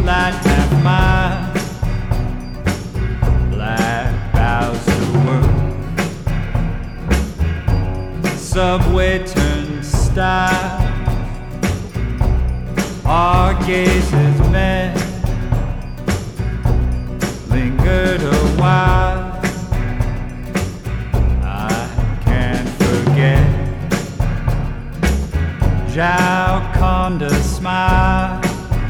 streetlight half-mile, black bows to work, subway turnstile, our gazes met, lingered a while. I can't forget Gioconda smile.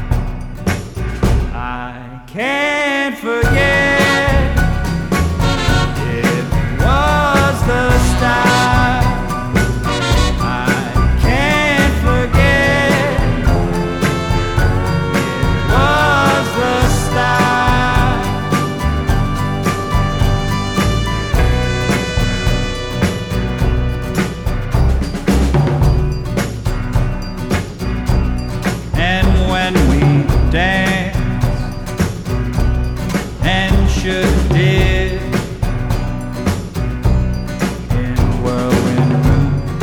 I can't forget, it was the style. I can't forget, it was the style. And when we danced and should did in whirlwind rooms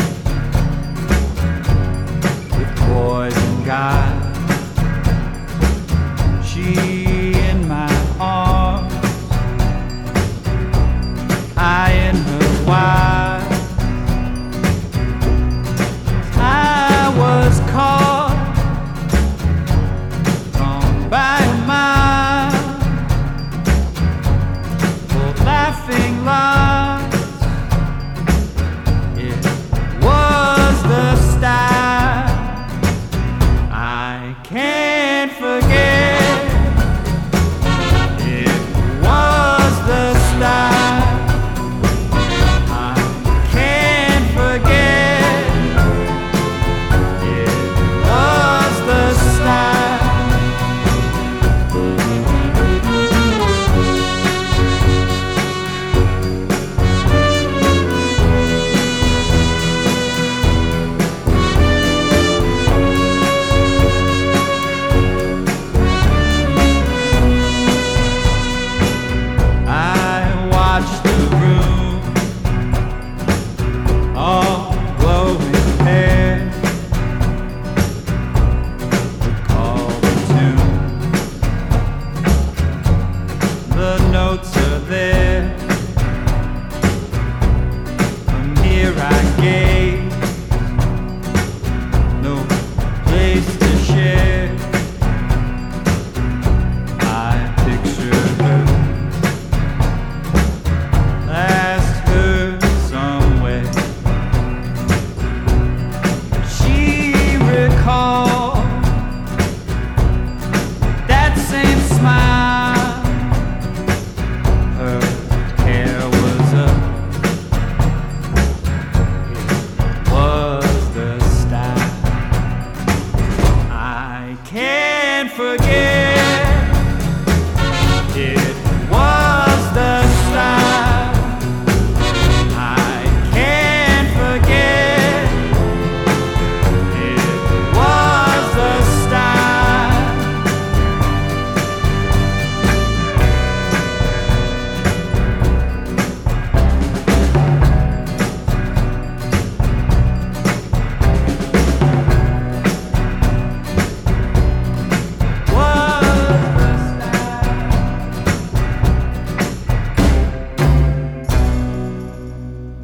with boys and guys, she